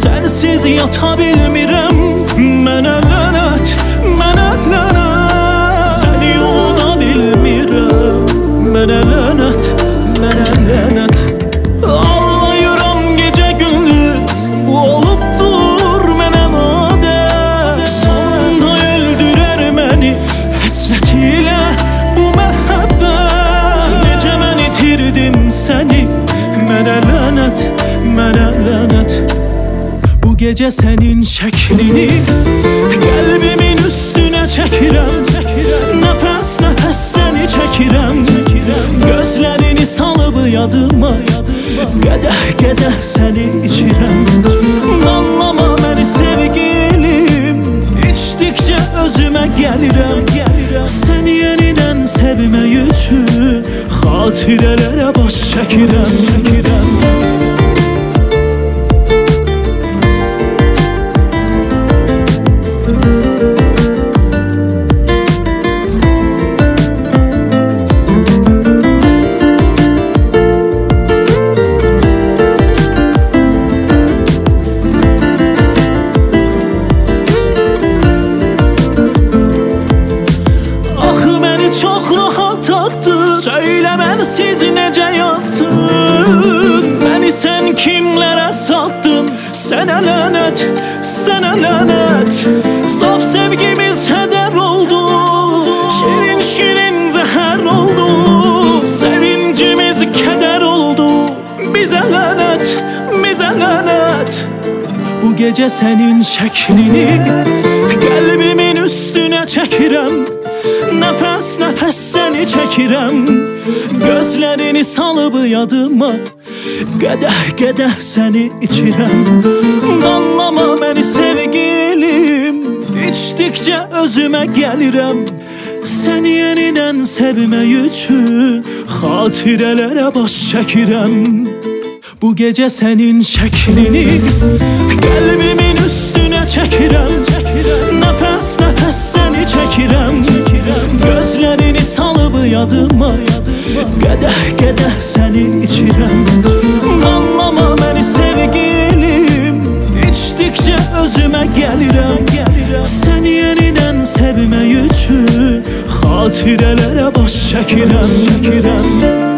Sensiz yata bilmirəm. Mənə lənət, mənə lənət. Səni unuda bilmirəm. Mənə lənət, mənə lənət. Ağlayıram gecə gündüz, bu olubdur mənə adət. Sonunda öldürər məni həsrət ilə bu məhəbbət. Necə mən itirdim səni, mənə lənət, mənə lənət. Bu gecə sənin şəklini qəlbimin üstünə çəkirəm. Nəfəs nəfəs səni çəkirəm. Gözlərini salıb yadıma, qədəh qədəh səni içirəm. Anlama məni sevgilim, içdikcə özümə gəlirəm. Səni yenidən sevmək üçün xatirələrə baş çəkirəm. Söylə mənsiz necə yatdın, məni sən kimlərə satdın. Sənə lənət, sənə lənət. Saf sevgimiz hədər oldu, şirin şirin zəhər oldu. Sevincimiz kədər oldu, bizə lənət, bizə lənət. Bu gecə sənin şəklini qəlbimin üstünə çəkirəm. Nəfəs nəfəs səni çəkirəm. Gözlərini salıb yadıma, qədəh qədəh səni içirəm. Anlama məni sevgilim, içdikcə özümə gəlirəm. Səni yenidən sevmək üçün xatirələrə baş çəkirəm. Bu gecə sənin şəklini qəlbimin üstünə çəkirəm. Nəfəs nəfəs səni çəkirəm. Gözlərini salıb yadıma, qədəh qədəh səni içirəm. Anlama məni sevgilim, içdikcə özümə gəlirəm. Səni yenidən sevmək üçün xatirələrə baş çəkirəm.